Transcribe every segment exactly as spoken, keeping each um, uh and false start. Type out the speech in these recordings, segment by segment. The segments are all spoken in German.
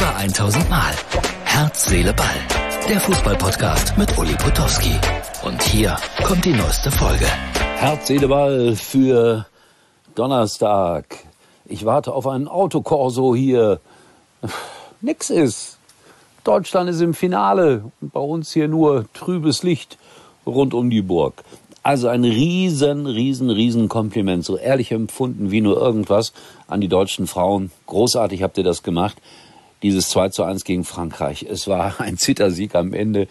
Über tausend Mal. Herz, Seele, Ball. Der Fußball-Podcast mit Uli Potowski. Und hier kommt die neueste Folge. Herz, Seele, Ball für Donnerstag. Ich warte auf einen Autokorso hier. Nix ist. Deutschland ist im Finale und bei uns hier nur trübes Licht rund um die Burg. Also ein riesen, riesen, riesen Kompliment, so ehrlich empfunden wie nur irgendwas an die deutschen Frauen. Großartig habt ihr das gemacht, dieses zwei zu eins gegen Frankreich. Es war ein Zittersieg am Ende,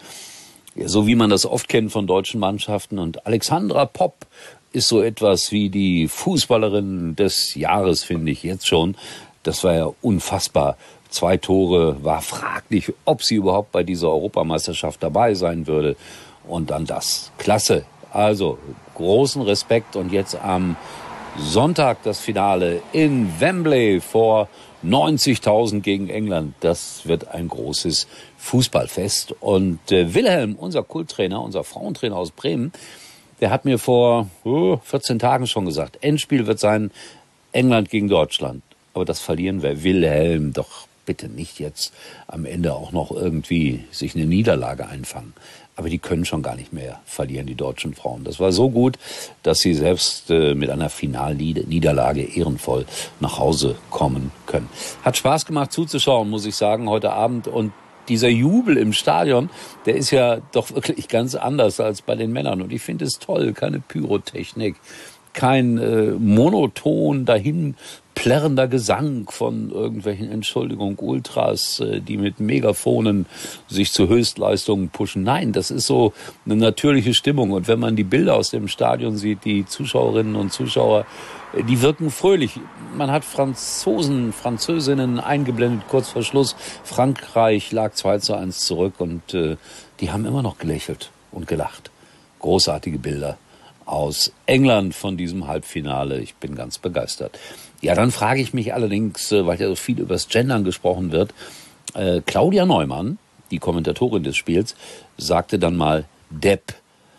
so wie man das oft kennt von deutschen Mannschaften. Und Alexandra Popp ist so etwas wie die Fußballerin des Jahres, finde ich jetzt schon. Das war ja unfassbar. Zwei Tore, war fraglich, ob sie überhaupt bei dieser Europameisterschaft dabei sein würde. Und dann das. Klasse. Also, großen Respekt. Und jetzt am Sonntag das Finale in Wembley vor neunzigtausend gegen England. Das wird ein großes Fußballfest. Und äh, Wilhelm, unser Kulttrainer, unser Frauentrainer aus Bremen, der hat mir vor oh, vierzehn Tagen schon gesagt, Endspiel wird sein England gegen Deutschland. Aber das verlieren wir. Wilhelm, doch bitte nicht jetzt am Ende auch noch irgendwie sich eine Niederlage einfangen. Aber die können schon gar nicht mehr verlieren, die deutschen Frauen. Das war so gut, dass sie selbst äh, mit einer Finalniederlage ehrenvoll nach Hause kommen können. Hat Spaß gemacht zuzuschauen, muss ich sagen, heute Abend. Und dieser Jubel im Stadion, der ist ja doch wirklich ganz anders als bei den Männern. Und ich finde es toll, keine Pyrotechnik, kein äh, monoton dahin plärrender Gesang von irgendwelchen, Entschuldigung, Ultras, äh, die mit Megafonen sich zu Höchstleistungen pushen. Nein, das ist so eine natürliche Stimmung. Und wenn man die Bilder aus dem Stadion sieht, die Zuschauerinnen und Zuschauer, äh, die wirken fröhlich. Man hat Franzosen, Französinnen eingeblendet, kurz vor Schluss. Frankreich lag zwei zu eins zurück und äh, die haben immer noch gelächelt und gelacht. Großartige Bilder aus England von diesem Halbfinale. Ich bin ganz begeistert. Ja, dann frage ich mich allerdings, weil ja so viel über das Gendern gesprochen wird, äh, Claudia Neumann, die Kommentatorin des Spiels, sagte dann mal Depp.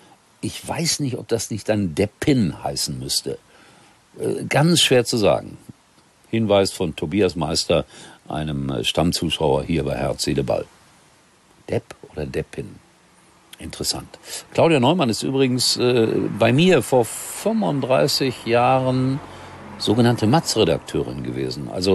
Ich weiß nicht, ob das nicht dann Deppin heißen müsste. Äh, ganz schwer zu sagen. Hinweis von Tobias Meister, einem Stammzuschauer hier bei Herz, Seele, Ball. Depp oder Deppin? Interessant. Claudia Neumann ist übrigens äh, bei mir vor fünfunddreißig Jahren sogenannte Matz-Redakteurin gewesen. Also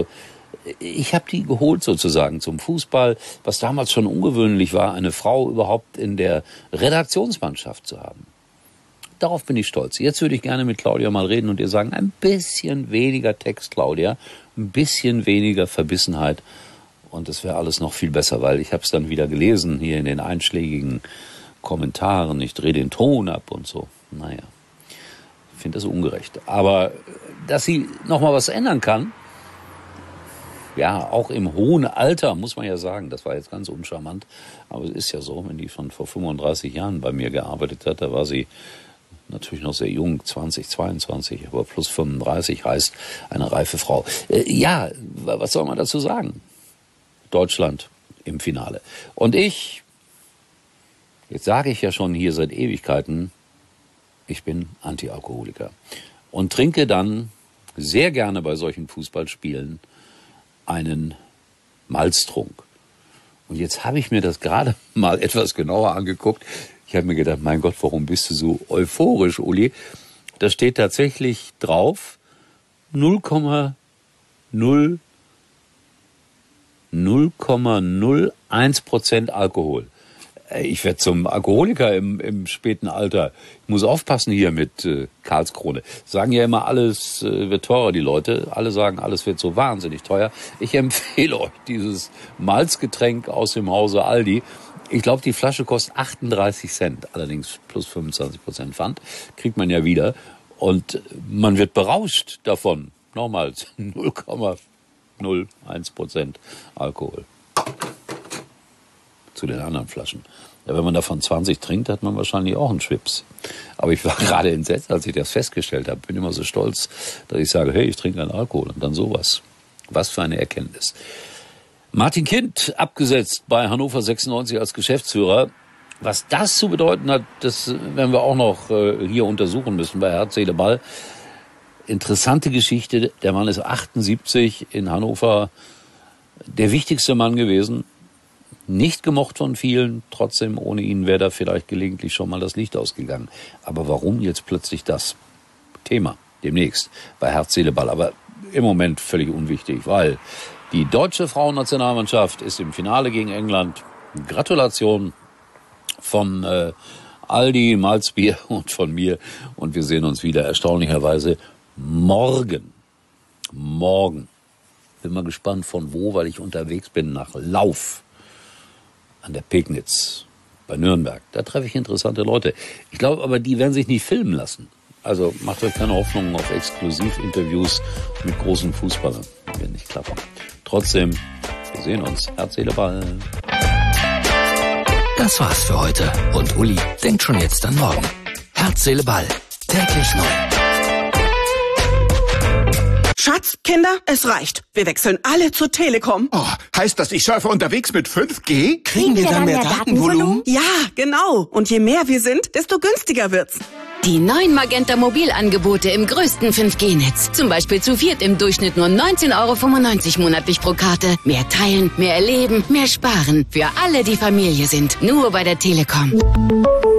ich habe die geholt sozusagen zum Fußball, was damals schon ungewöhnlich war, eine Frau überhaupt in der Redaktionsmannschaft zu haben. Darauf bin ich stolz. Jetzt würde ich gerne mit Claudia mal reden und ihr sagen, ein bisschen weniger Text, Claudia, ein bisschen weniger Verbissenheit und es wäre alles noch viel besser, weil ich habe es dann wieder gelesen hier in den einschlägigen Kommentaren, ich drehe den Ton ab und so. Naja, ich finde das ungerecht. Aber dass sie nochmal was ändern kann, ja, auch im hohen Alter, muss man ja sagen, das war jetzt ganz uncharmant, aber es ist ja so, wenn die schon vor fünfunddreißig Jahren bei mir gearbeitet hat, da war sie natürlich noch sehr jung, zwanzig, zweiundzwanzig, aber plus fünfunddreißig heißt eine reife Frau. Äh, ja, was soll man dazu sagen? Deutschland im Finale. Und ich... Jetzt sage ich ja schon hier seit Ewigkeiten, ich bin Antialkoholiker und trinke dann sehr gerne bei solchen Fußballspielen einen Malztrunk. Und jetzt habe ich mir das gerade mal etwas genauer angeguckt. Ich habe mir gedacht, mein Gott, warum bist du so euphorisch, Uli? Da steht tatsächlich drauf null Komma null null eins Prozent Alkohol. Ich werde zum Alkoholiker im, im späten Alter. Ich muss aufpassen hier mit äh, Karlskrone. Sagen ja immer, alles äh, wird teurer, die Leute. Alle sagen, alles wird so wahnsinnig teuer. Ich empfehle euch dieses Malzgetränk aus dem Hause Aldi. Ich glaube, die Flasche kostet achtunddreißig Cent, allerdings plus fünfundzwanzig Prozent Pfand. Kriegt man ja wieder. Und man wird berauscht davon. Nochmals, null Komma null eins Prozent Alkohol. Zu den anderen Flaschen. Ja, wenn man davon zwanzig trinkt, hat man wahrscheinlich auch einen Schwips. Aber ich war gerade entsetzt, als ich das festgestellt habe. Bin immer so stolz, dass ich sage, hey, ich trinke einen Alkohol und dann sowas. Was für eine Erkenntnis. Martin Kind abgesetzt bei Hannover sechsundneunzig als Geschäftsführer. Was das zu bedeuten hat, das werden wir auch noch äh, hier untersuchen müssen bei Herz, Seele, Ball. Interessante Geschichte. Der Mann ist achtundsiebzig in Hannover der wichtigste Mann gewesen. Nicht gemocht von vielen, trotzdem ohne ihn wäre da vielleicht gelegentlich schon mal das Licht ausgegangen. Aber warum jetzt plötzlich das? Thema demnächst bei Herz, Seele, Ball. Aber im Moment völlig unwichtig, weil die deutsche Frauennationalmannschaft ist im Finale gegen England. Gratulation von äh, Aldi, Malzbier und von mir. Und wir sehen uns wieder erstaunlicherweise morgen. Morgen. Bin mal gespannt von wo, weil ich unterwegs bin nach Lauf an der Pegnitz bei Nürnberg. Da treffe ich interessante Leute. Ich glaube aber, die werden sich nicht filmen lassen. Also macht euch keine Hoffnungen auf Exklusivinterviews mit großen Fußballern. Wird nicht klappen. Trotzdem, wir sehen uns. Herz, Seele, Ball. Das war's für heute. Und Uli denkt schon jetzt an morgen. Herz, Seele, Ball. Täglich neu. Schatz, Kinder, es reicht. Wir wechseln alle zur Telekom. Oh, heißt das, ich surfe unterwegs mit fünf G? Kriegen wir dann mehr Datenvolumen? Ja, genau. Und je mehr wir sind, desto günstiger wird's. Die neuen Magenta Mobilangebote im größten fünf G Netz. Zum Beispiel zu viert im Durchschnitt nur neunzehn Euro fünfundneunzig monatlich pro Karte. Mehr teilen, mehr erleben, mehr sparen. Für alle, die Familie sind. Nur bei der Telekom.